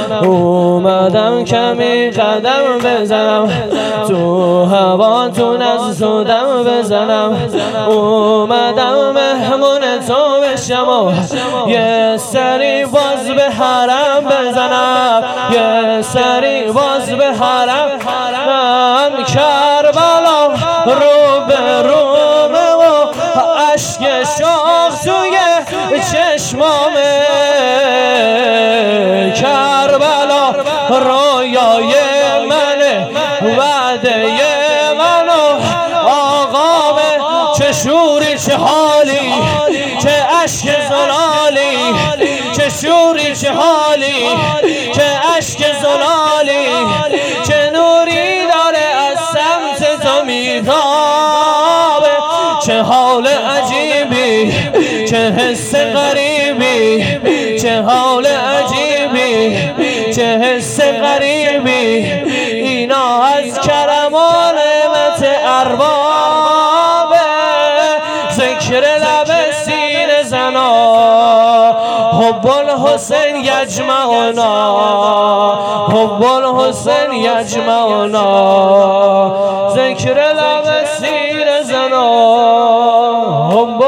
اومدم کمی قدم بزنم تو هواتون از تو دم بزنم اومدم مهمون تو بشم و یه سری باز به حرم بزنم یه سری باز به حرم کربلا رو به رومه و عشق شاخ توی چشمامه کربلا رویای منه وعده منو آقامه چه شوری چه حالی چه عشق زلالی چه شوری چه حالی چه عشق زلالی چه نوری داره از سمت تو میتابه چه حال عجیبی چه حس غریبی چه حال عجیبی چه حس غریبی اینا از کرم و نعمت اربابه ذکر لب سینه زنا حب الحسین یجمعنا حب الحسین یجمعنا ذکر لب سینه زنا حب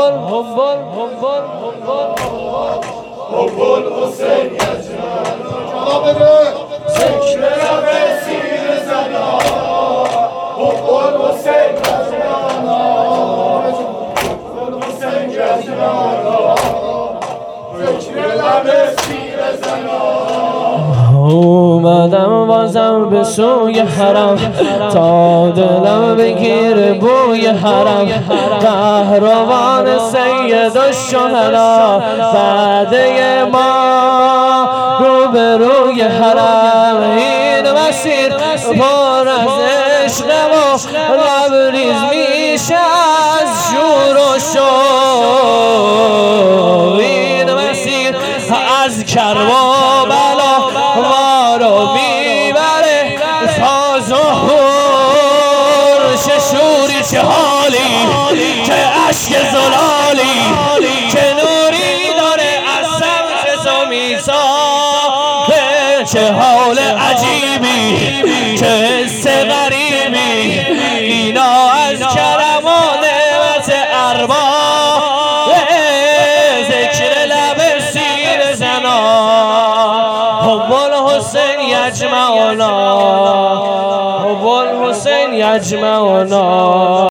الحسین یجمعنا ذکر لب سینه زنا حب الحسین یجمعنا الحسین یجمعنا ذکر لب سینه زنا اومدم بازم به سوی حرم تا دلم بگیر بوی حرم قهرمان سید الشهدا بعده ما رو به روی حرم این مسیر پر از عشق و لبریز میشه از شور و شور این مسیر از کربلا وارو میبره ساز و چه شوری چه حالی چه عشق زلالی چه نوری داره از سمت تو میتابه چه حال عجیبی چه حس غریبی اینا از کرم و نعمت اربابه ذکر لب سینه زنا حب الحسین یجمعنا حب الحسین یجمعنا